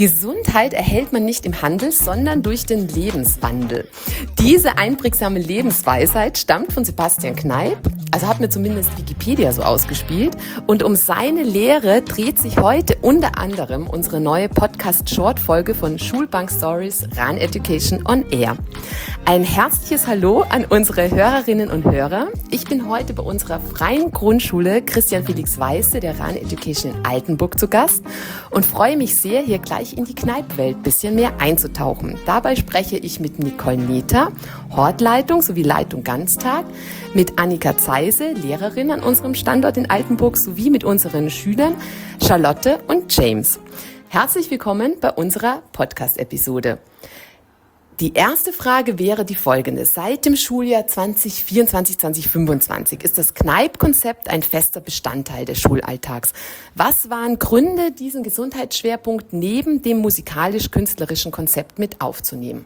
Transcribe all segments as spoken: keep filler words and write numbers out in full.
Gesundheit erhält man nicht im Handel, sondern durch den Lebenswandel. Diese einprägsame Lebensweisheit stammt von Sebastian Kneipp, also hat mir zumindest Wikipedia so ausgespielt. Und um seine Lehre dreht sich heute unter anderem unsere neue Podcast-Short-Folge von Schulbank Stories Rahn Education on Air. Ein herzliches Hallo an unsere Hörerinnen und Hörer. Ich bin heute bei unserer freien Grundschule Christian Felix Weisse der Rahn Education in Altenburg zu Gast und freue mich sehr, hier gleich in die Kneippwelt ein bisschen mehr einzutauchen. Dabei spreche ich mit Nicole Neter, Hortleitung sowie Leitung Ganztag, mit Annika Zeise, Lehrerin an unserem Standort in Altenburg, sowie mit unseren Schülern Charlotte und James. Herzlich willkommen bei unserer Podcast-Episode. Die erste Frage wäre die folgende. Seit dem Schuljahr zwanzig vierundzwanzig zwanzig fünfundzwanzig ist das Kneipp-Konzept ein fester Bestandteil des Schulalltags. Was waren Gründe, diesen Gesundheitsschwerpunkt neben dem musikalisch-künstlerischen Konzept mit aufzunehmen?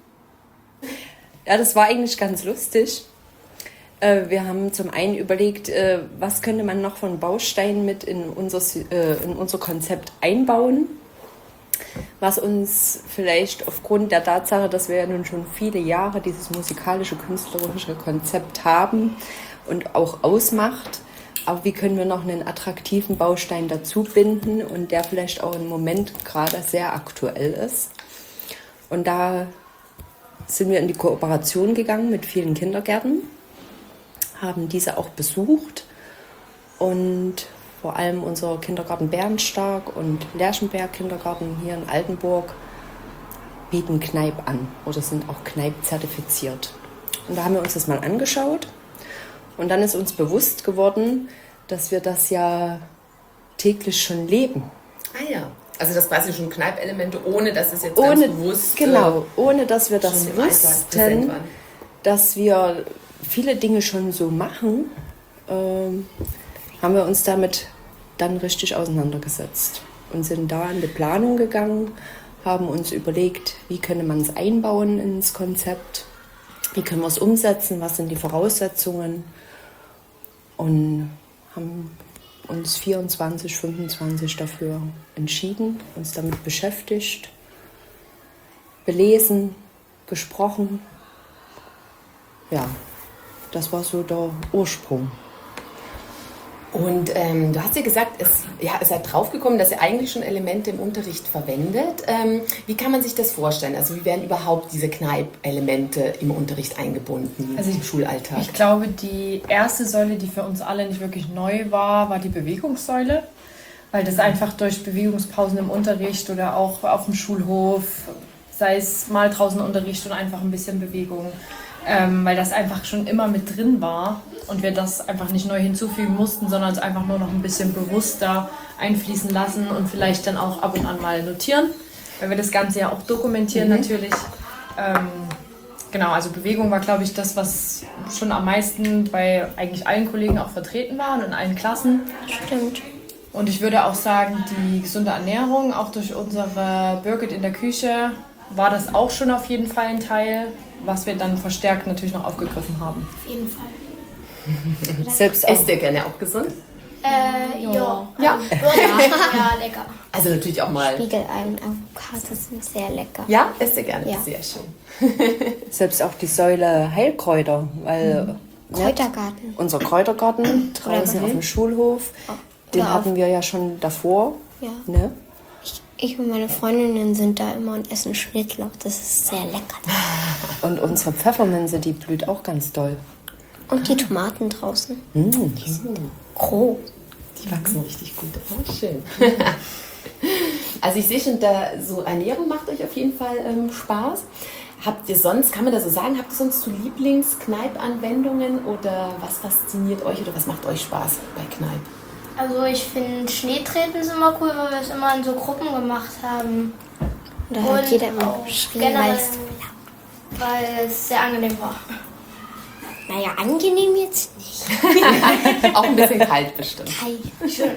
Ja, das war eigentlich ganz lustig. Wir haben zum einen überlegt, was könnte man noch von Bausteinen mit in unser, in unser Konzept einbauen, was uns vielleicht aufgrund der Tatsache, dass wir ja nun schon viele Jahre dieses musikalische, künstlerische Konzept haben und auch ausmacht, aber wie können wir noch einen attraktiven Baustein dazu binden und der vielleicht auch im Moment gerade sehr aktuell ist. Und da sind wir in die Kooperation gegangen mit vielen Kindergärten, haben diese auch besucht und vor allem unser Kindergarten Bärenstark und Lerchenberg Kindergarten hier in Altenburg bieten Kneipp an oder sind auch Kneipp zertifiziert. Und da haben wir uns das mal angeschaut und dann ist uns bewusst geworden, dass wir das ja täglich schon leben. Ah ja, also das quasi schon Kneipp-Elemente, ohne dass es jetzt ohne, ganz bewusst... Genau, ohne dass wir das wussten, dass wir viele Dinge schon so machen, ähm, haben wir uns damit dann richtig auseinandergesetzt und sind da in die Planung gegangen, haben uns überlegt, wie könnte man es einbauen ins Konzept, wie können wir es umsetzen, was sind die Voraussetzungen und haben uns vierundzwanzig, fünfundzwanzig dafür entschieden, uns damit beschäftigt, belesen, gesprochen. Ja, das war so der Ursprung. Und ähm, du hast ja gesagt, es, ja, ihr seid draufgekommen, dass ihr eigentlich schon Elemente im Unterricht verwendet. Ähm, wie kann man sich das vorstellen? Also wie werden überhaupt diese Kneipp-Elemente im Unterricht eingebunden, also im Schulalltag? Ich glaube, die erste Säule, die für uns alle nicht wirklich neu war, war die Bewegungssäule. Weil das einfach durch Bewegungspausen im Unterricht oder auch auf dem Schulhof, sei es mal draußen Unterricht und einfach ein bisschen Bewegung, ähm, weil das einfach schon immer mit drin war und wir das einfach nicht neu hinzufügen mussten, sondern es einfach nur noch ein bisschen bewusster einfließen lassen und vielleicht dann auch ab und an mal notieren, weil wir das Ganze ja auch dokumentieren mhm. natürlich. Ähm, genau, also Bewegung war, glaube ich, das, was schon am meisten bei eigentlich allen Kollegen auch vertreten war und in allen Klassen. Stimmt. Und ich würde auch sagen, die gesunde Ernährung, auch durch unsere Birgit in der Küche, war das auch schon auf jeden Fall ein Teil, was wir dann verstärkt natürlich noch aufgegriffen haben. Auf jeden Fall. Selbst esst ihr gerne auch gesund? Äh, ja. Ja. Ja. Ja, lecker. Also natürlich auch mal... Spiegelei und Avocado sind sehr lecker. Ja, esst ihr gerne? Ja. Sehr schön. Selbst auch die Säule Heilkräuter, weil mhm. Kräutergarten. Ja, unser Kräutergarten draußen auf dem Schulhof, oh. den ja, hatten wir ja schon davor. Ja. Ne? Ich, ich und meine Freundinnen sind da immer und essen Schnittlauch. Das ist sehr lecker. Und unsere Pfefferminze, die blüht auch ganz doll. Und die Tomaten draußen. Mm. Die sind groß. Die wachsen richtig gut. Oh, schön. Also ich sehe schon, da so Ernährung macht euch auf jeden Fall ähm, Spaß. Habt ihr sonst, kann man das so sagen, habt ihr sonst so Lieblings-Kneipp-Anwendungen oder was fasziniert euch oder was macht euch Spaß bei Kneipp? Also ich finde Schneetreten ist immer cool, weil wir es immer in so Gruppen gemacht haben. Da hat jeder immer geschrien, weil es weil es sehr angenehm war. Naja, angenehm jetzt nicht. Auch ein bisschen kalt bestimmt. Kalt. Schön.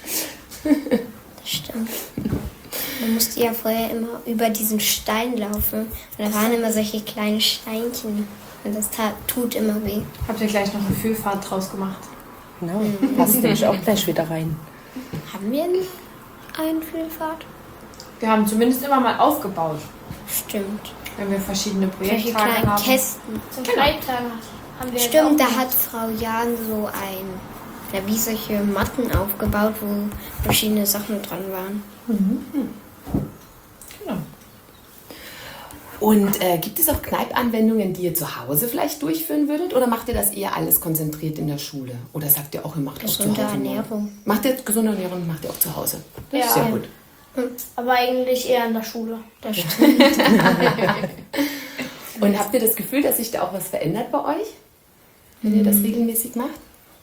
Das stimmt. Man musste ja vorher immer über diesen Stein laufen. Und da waren immer solche kleinen Steinchen. Und das tat, tut immer weh. Habt ihr gleich noch eine Füllfahrt draus gemacht? Genau, passt nämlich auch gleich wieder rein. Haben wir eine Füllfahrt? Wir haben zumindest immer mal aufgebaut, Stimmt. wenn wir verschiedene Solche Projekttage kleinen haben. Kästen. Zum Schreibtagen haben wir jetzt Stimmt, auch da hat Frau Jahn so ein, ja, wie solche Matten aufgebaut, wo verschiedene Sachen dran waren. Genau. Und äh, gibt es auch Kneipp-Anwendungen, die ihr zu Hause vielleicht durchführen würdet? Oder macht ihr das eher alles konzentriert in der Schule? Oder sagt ihr auch, ihr macht auch zu Gesunde Hause? mal? Ernährung. Macht ihr gesunde Ernährung, macht ihr auch zu Hause? Das Ja. ist sehr gut. aber eigentlich eher in der Schule. Das stimmt. Und habt ihr das Gefühl, dass sich da auch was verändert bei euch? Wenn ihr das regelmäßig macht?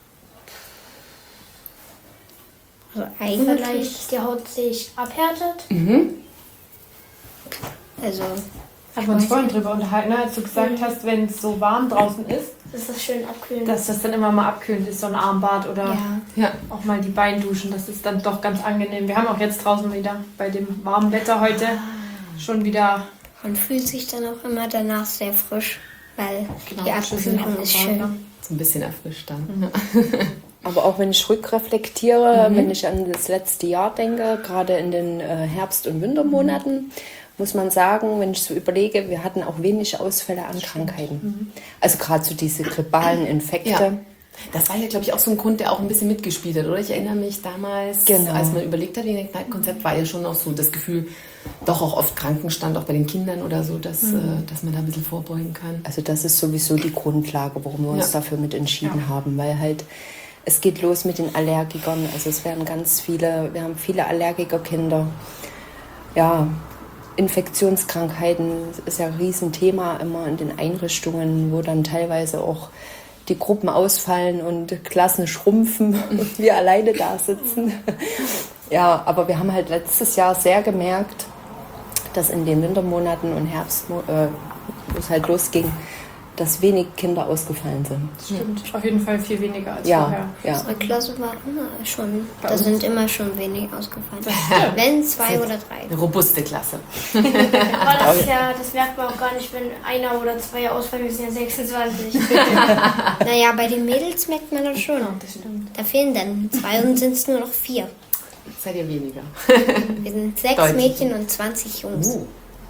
Also Vielleicht, eigentlich, dass die Haut sich abhärtet. also Haben wir uns vorhin drüber unterhalten, ne? Als du gesagt hast, wenn es so warm draußen ist, Dass das schön abkühlt. dass das dann immer mal abkühlend ist, so ein Armbad oder ja, Ja. auch mal die Beinduschen. Das ist dann doch ganz angenehm. Wir haben auch jetzt draußen wieder bei dem warmen Wetter heute schon wieder man fühlt sich dann auch immer danach sehr frisch, weil genau, die schön Abkühlung ist aufgebaut, schön. ne? So ein bisschen erfrischt dann. Aber auch wenn ich rückreflektiere, wenn ich an das letzte Jahr denke, gerade in den äh, Herbst- und Wintermonaten, muss man sagen, wenn ich so überlege, wir hatten auch wenig Ausfälle an Krankheiten. Also gerade so diese grippalen Infekte. Ja. Das war ja, glaube ich, auch so ein Grund, der auch ein bisschen mitgespielt hat, oder? Ich erinnere mich damals, Genau. als man überlegt hat, wegen dem Kneippkonzept, war ja schon auch so das Gefühl, doch auch oft Krankenstand, auch bei den Kindern oder so, dass, äh, dass man da ein bisschen vorbeugen kann. Also das ist sowieso die Grundlage, warum wir uns Ja. dafür mit entschieden haben, weil halt es geht los mit den Allergikern. Also es werden ganz viele, wir haben viele Allergikerkinder. Ja, Infektionskrankheiten ist ja ein Riesenthema immer in den Einrichtungen, wo dann teilweise auch die Gruppen ausfallen und Klassen schrumpfen und wir alleine da sitzen. Ja, aber wir haben halt letztes Jahr sehr gemerkt, dass in den Wintermonaten und Herbst, äh, wo es halt losging, dass wenig Kinder ausgefallen sind. Stimmt, auf jeden Fall viel weniger als Ja, vorher. ja. Unsere Klasse war immer schon, Bei da uns? sind immer schon wenig ausgefallen. Wenn zwei oder drei. Eine robuste Klasse. Aber das ist ja, das merkt man auch gar nicht, wenn einer oder zwei ausfallen, wir sind ja sechsundzwanzig. Naja, bei den Mädels merkt man das schon. Das stimmt. Da fehlen dann zwei und sind es nur noch vier. Seid ihr weniger? Wir sind sechs Deutlich. Mädchen und zwanzig Jungs. Uh.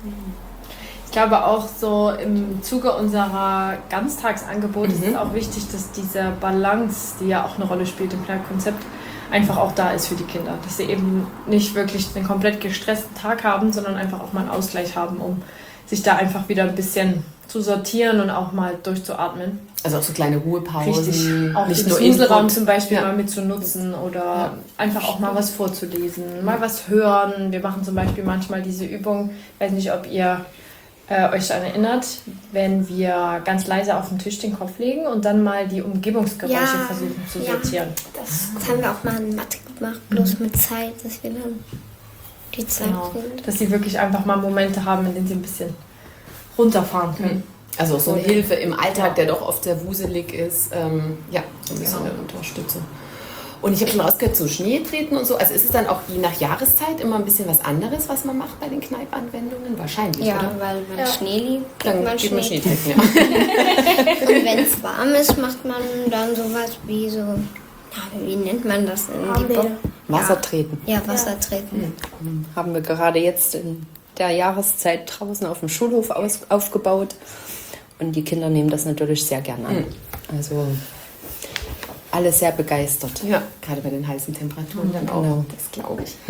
Ich glaube auch so im Zuge unserer Ganztagsangebote ist es auch wichtig, dass diese Balance, die ja auch eine Rolle spielt im Kneipp-Konzept, einfach auch da ist für die Kinder. Dass sie eben nicht wirklich einen komplett gestressten Tag haben, sondern einfach auch mal einen Ausgleich haben, um sich da einfach wieder ein bisschen zu sortieren und auch mal durchzuatmen. Also auch so kleine Ruhepausen. Richtig. Auch nicht den nur Inselraum Input. zum Beispiel Ja. mal mit zu nutzen oder einfach auch mal was vorzulesen, mal was hören. Wir machen zum Beispiel manchmal diese Übung, ich weiß nicht, ob ihr äh, euch daran erinnert, wenn wir ganz leise auf den Tisch den Kopf legen und dann mal die Umgebungsgeräusche Ja. versuchen zu Ja. sortieren. Das haben wir auch mal in Mathe gemacht, bloß mit Zeit, dass wir dann die Zeit Genau. sind. Dass sie wirklich einfach mal Momente haben, in denen sie ein bisschen runterfahren können. Also auch so eine Hilfe im Alltag, der doch oft sehr wuselig ist. Ähm, ja, so ein bisschen eine Unterstützung. Und ich habe schon rausgehört, so Schneetreten und so. Also ist es dann auch je nach Jahreszeit immer ein bisschen was anderes, was man macht bei den Kneipp-Anwendungen? Wahrscheinlich, Ja, oder? weil wenn Ja. Schnee liegt, kriegt Dann man geht man Schnee. Schneetreten, ja. Und wenn es warm ist, macht man dann sowas wie so, ja, wie nennt man das denn? Die Armbäder. Bo- Wasser treten. Ja, Wasser treten. Haben wir gerade jetzt in der Jahreszeit draußen auf dem Schulhof aus, aufgebaut. Und die Kinder nehmen das natürlich sehr gern an. Also alle sehr begeistert. Ja, gerade bei den heißen Temperaturen dann auch. Genau. Das glaube ich.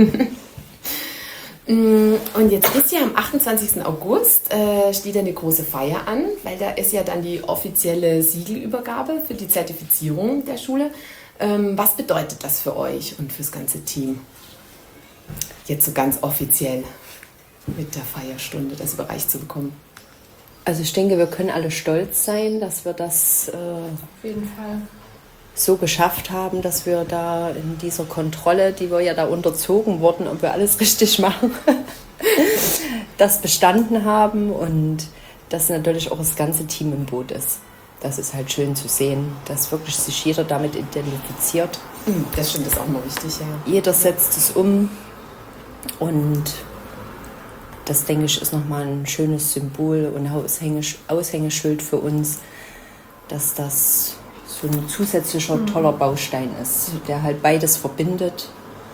Mm, Und jetzt ist ja am achtundzwanzigsten August äh, steht eine große Feier an, weil da ist ja dann die offizielle Siegelübergabe für die Zertifizierung der Schule. Ähm, was bedeutet das für euch und fürs ganze Team? Jetzt so ganz offiziell mit der Feierstunde das überreicht zu bekommen. Also ich denke, wir können alle stolz sein, dass wir das äh, Auf jeden Fall. so geschafft haben, dass wir da in dieser Kontrolle, die wir ja da unterzogen wurden, ob wir alles richtig machen, das bestanden haben und dass natürlich auch das ganze Team im Boot ist. Das ist halt schön zu sehen, dass wirklich sich jeder damit identifiziert. Mm, Das stimmt, das ist auch mal wichtig, ja. Jeder setzt es um und das, denke ich, ist nochmal ein schönes Symbol und Aushängesch- Aushängeschild für uns, dass das so ein zusätzlicher toller Baustein ist, der halt beides verbindet.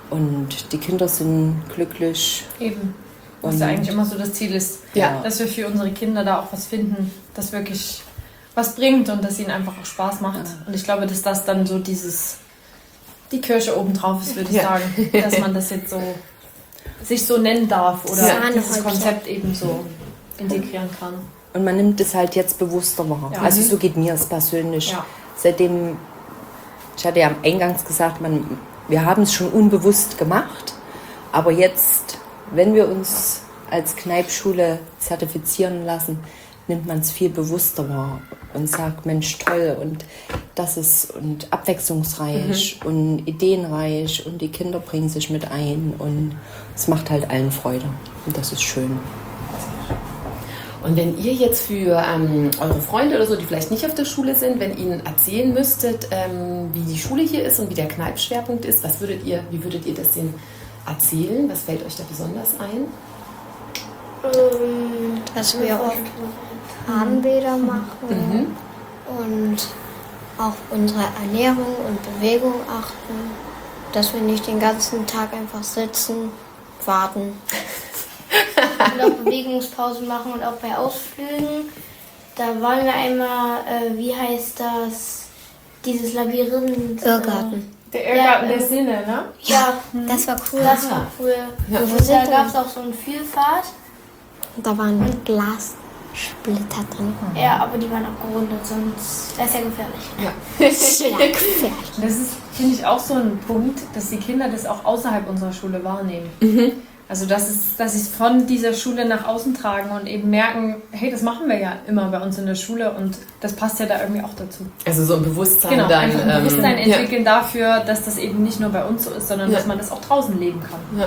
und die Kinder sind glücklich. Eben. Was Und- ja eigentlich immer so das Ziel ist, Ja. dass wir für unsere Kinder da auch was finden, das wirklich was bringt und dass ihnen einfach auch Spaß macht. Und ich glaube, dass das dann so dieses, die Kirsche obendrauf ist, würde ich Ja. sagen, dass man das jetzt so, sich so nennen darf oder Ja. dieses Konzept eben so integrieren kann. Und man nimmt es halt jetzt bewusster wahr. Ja. Also so geht mir es persönlich. Ja. Seitdem, ich hatte ja eingangs gesagt, man, wir haben es schon unbewusst gemacht, aber jetzt, wenn wir uns als Kneipschule zertifizieren lassen, nimmt man es viel bewusster wahr und sagt, Mensch, toll und das ist und abwechslungsreich und ideenreich und die Kinder bringen sich mit ein und es macht halt allen Freude und das ist schön. Und wenn ihr jetzt für ähm, eure Freunde oder so, die vielleicht nicht auf der Schule sind, wenn ihnen erzählen müsstet, ähm, wie die Schule hier ist und wie der Kneipschwerpunkt ist, was würdet ihr, wie würdet ihr das denen erzählen? Was fällt euch da besonders ein? Ähm, Dass wir oft Farbenbilder machen und auch unsere Ernährung und Bewegung achten. Dass wir nicht den ganzen Tag einfach sitzen, warten. und auch Bewegungspausen machen und auch bei Ausflügen. Da waren wir einmal, äh, wie heißt das, dieses Labyrinth. Irrgarten. Der Irrgarten der der Sinne, ne? Äh, ja, Das war cool. das war cool. Ja. Und da gab es auch so eine Vielfalt. Da waren Glassplitter drin. Ja, aber die waren abgerundet, sonst wäre es ja gefährlich. Ja, gefährlich. Das ist, finde ich, auch so ein Punkt, dass die Kinder das auch außerhalb unserer Schule wahrnehmen. Also dass, es, dass sie es von dieser Schule nach außen tragen und eben merken, hey, das machen wir ja immer bei uns in der Schule und das passt ja da irgendwie auch dazu. Also so ein Bewusstsein Genau, dann. einfach ein ähm, Bewusstsein ja. entwickeln dafür, dass das eben nicht nur bei uns so ist, sondern Ja. dass man das auch draußen leben kann. Ja.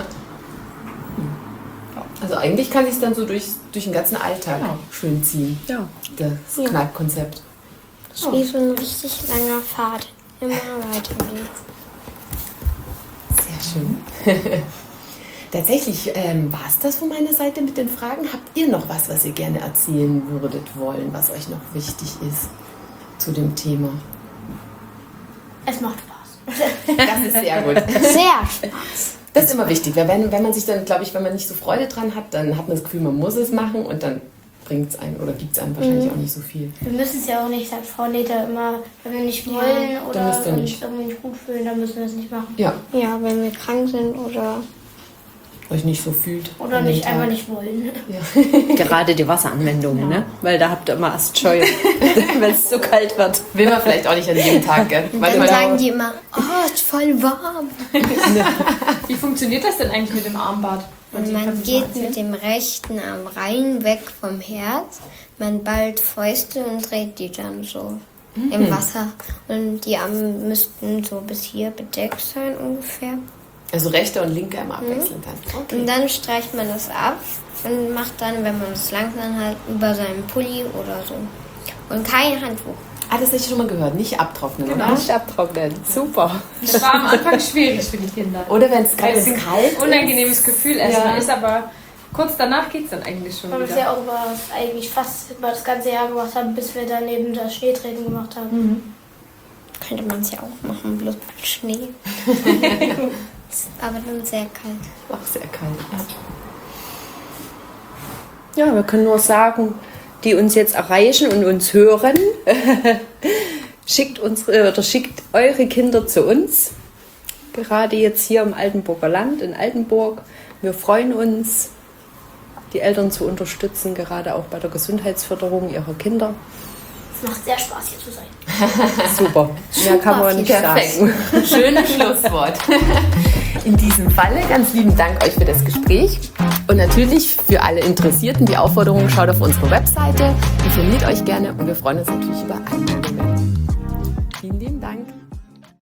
Also eigentlich kann sich dann so durch, durch den ganzen Alltag Genau. schön ziehen, Ja. das Ja. Kneipkonzept. Das ist wie so ein richtig langer Pfad. Immer weitergehen. Sehr schön. Tatsächlich ähm, war es das von meiner Seite mit den Fragen. Habt ihr noch was, was ihr gerne erzählen würdet wollen, was euch noch wichtig ist zu dem Thema? Es macht Spaß. Das ist sehr gut. Sehr Spaß. Das ist immer wichtig, weil wenn, wenn man sich dann, glaube ich, wenn man nicht so Freude dran hat, dann hat man das Gefühl, man muss es machen und dann bringt es einem oder gibt es einem wahrscheinlich auch nicht so viel. Wir müssen es ja auch nicht, sagt Frau Neta immer, wenn wir nicht wollen dann oder müsst ihr uns nicht. irgendwie nicht gut fühlen, dann müssen wir es nicht machen. Ja, Ja, wenn wir krank sind oder euch nicht so fühlt. Oder an dem nicht Tag. einfach nicht wollen. Gerade die Wasseranwendungen, ne? Weil da habt ihr immer erst Scheu, wenn es so kalt wird. Will man vielleicht auch nicht an jedem Tag, gell? dann Manchmal- sagen die immer, oh, ist voll warm. Wie funktioniert das denn eigentlich mit dem Armbad? Und Kannst du man das geht mal erzählen? mit dem rechten Arm rein, weg vom Herz. Man ballt Fäuste und dreht die dann so im Wasser. Und die Arme müssten so bis hier bedeckt sein ungefähr. Also rechte und linke immer abwechselnd dann. Okay. Und dann streicht man das ab und macht dann, wenn man es langsam hat, über seinen Pulli oder so. Und kein Handtuch. Ah, das hätte ich schon mal gehört. Nicht abtrocknen, Genau. oder? Nicht abtrocknen. Super. Das war am Anfang schwierig für die Kinder. Oder wenn es Weil es kalt, ein kalt ist. unangenehmes Gefühl erstmal Ja. ist, aber kurz danach geht es dann eigentlich schon Wir haben es wieder. ja auch über, eigentlich fast über das ganze Jahr gemacht haben, bis wir dann eben das Schneetraining gemacht haben. Könnte man es ja auch machen, bloß mit Schnee. Aber dann sehr kalt. Auch sehr kalt. Ja, wir können nur sagen, die uns jetzt erreichen und uns hören, schickt unsere oder schickt eure Kinder zu uns. Gerade jetzt hier im Altenburger Land, in Altenburg. Wir freuen uns, die Eltern zu unterstützen, gerade auch bei der Gesundheitsförderung ihrer Kinder. Es macht sehr Spaß, hier zu sein. Super. Mehr kann man nicht sagen. Perfekt. Schönes Schlusswort. In diesem Falle ganz lieben Dank euch für das Gespräch. Und natürlich für alle Interessierten die Aufforderung, schaut auf unsere Webseite, informiert euch gerne und wir freuen uns natürlich über Anmeldungen.